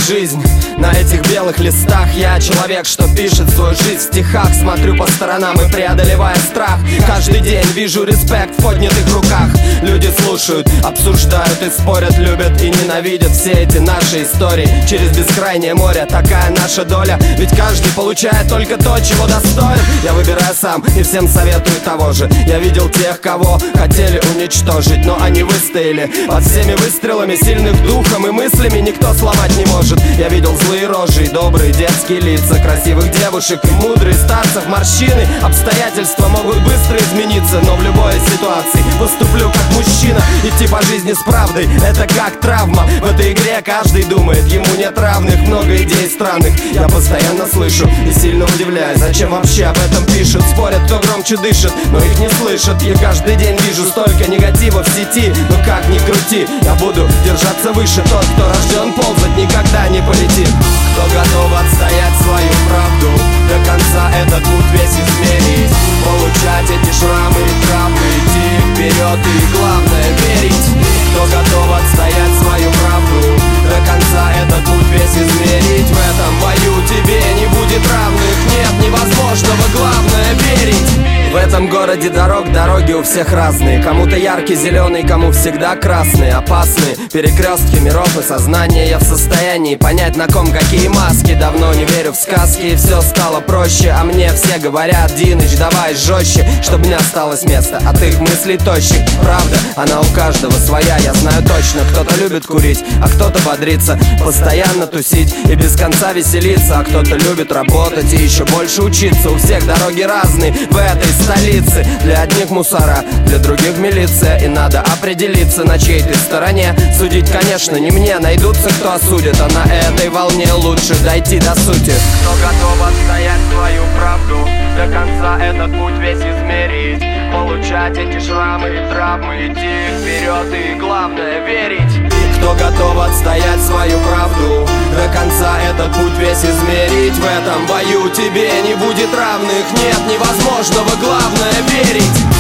жизнь на этих белых листах. Я человек, что пишет свою жизнь в стихах. Смотрю по сторонам и преодолевая страх. Каждый день вижу респект в поднятых руках. Люди слушают, обсуждают и спорят, любят и ненавидят все эти наши истории. Через бескрайнее море такая наша доля. Ведь каждый получает только то, чего достоин. Я выбираю сам и всем советую того же. Я видел тех, кого хотели уничтожить, но они выстояли под всеми выстрелами сильных духом и мыслями никто сломать не может. Я видел злые рожи и добрые детские лица, красивых девушек и мудрые старцев. Морщины, обстоятельства могут быстро измениться, но в любой ситуации поступлю как мужчина. Идти по жизни с правдой — это как травма. В этой игре каждый думает, ему нет равных. Много идей странных я постоянно слышу и сильно удивляюсь, зачем вообще об этом пишут. Спорят, кто громче дышит, но их не слышат. Я каждый день вижу столько негатива в сети. Но как ни крути, я буду держаться выше. Тот, кто рожден ползать, никогда не полетит. Кто готов отстоять свою правду, до конца этот путь весь измерить, получать эти шрамы и травмы, идти вперед и главное верить. Кто готов отстоять свою правду, до конца этот путь весь измерить. В этом бою тебе не будет равных, нет невозможного, главное верить. В этом городе дороги у всех разные. Кому-то яркий зеленый, кому всегда красный. Опасные перекрестки миров и сознания. Я в состоянии понять, на ком какие маски. Давно не верю в сказки, и все стало проще. А мне все говорят: Диныч, давай жестче, чтобы не осталось места от их мыслей тощих. Правда, она у каждого своя, я знаю точно. Кто-то любит курить, а кто-то бодриться, постоянно тусить и без конца веселиться. А кто-то любит работать и еще больше учиться. У всех дороги разные в этой столицы. Для одних мусора, для других милиция. И надо определиться, на чьей ты стороне. Судить, конечно, не мне, найдутся, кто осудит. А на этой волне лучше дойти до сути. Кто готов отстоять свою правду, до конца этот путь весь измерить, получать эти шрамы и травмы, идти вперед и главное верить. Кто готов отстоять свою правду, до конца этот путь весь измерить. В этом бою тебе не будет равных, нет невозможного, главное верить.